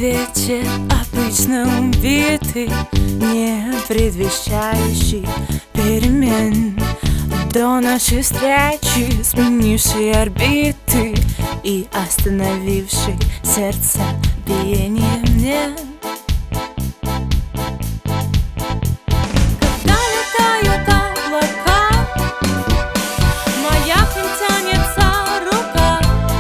вечер обычно убитый, не предвещающий перемен. До нашей встречи сменивший орбиты и остановивший сердце биение мне. Когда летают облака, моя к ним тянется рука,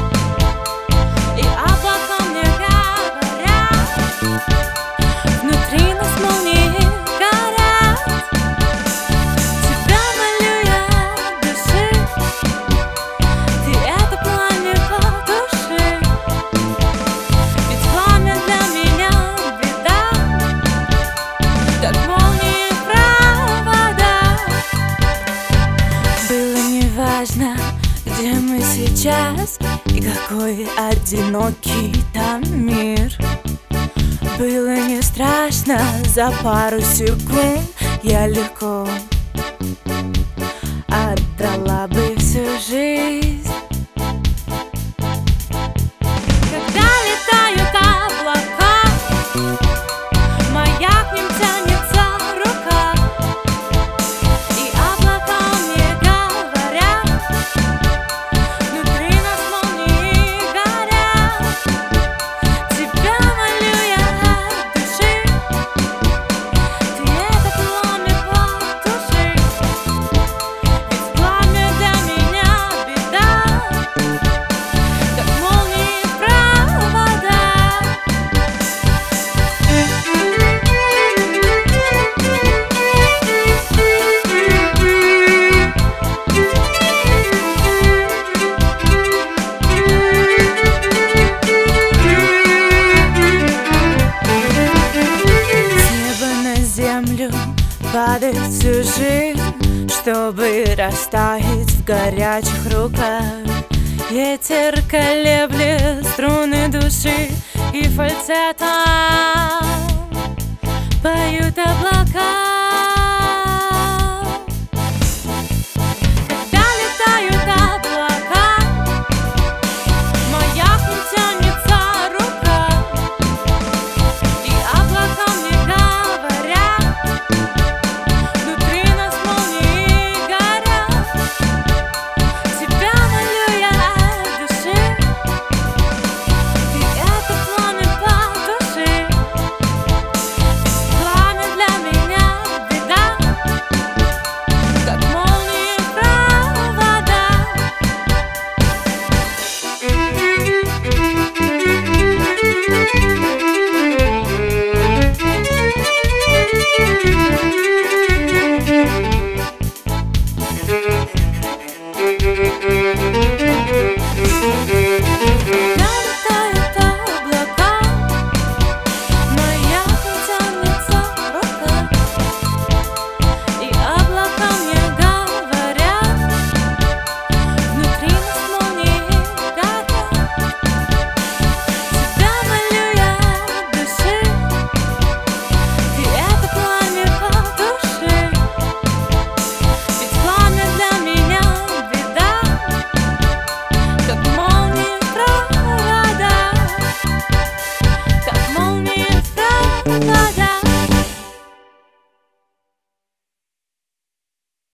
и облака мне говорят, внутри нас молнии горят. Тебя молю я от души, ты это пламя потуши, ведь пламя для меня беда, как молнии в проводах. Было неважно, где мы сейчас и какой одинокий там мир. Было не страшно, за пару секунд я легко отдала бы всю жизнь. Когда летают облака, моя к ним тянется рука, и облака мне говорят, внутри нас молнии горят. Тебя молю я от души, ты это пламя потуши, ведь пламя для меня беда, как молнии в проводах. С неба на землю падает всю жизнь, чтобы растаять в горячих руках. Ветер колеблет струны души, и фальцетом поют облака.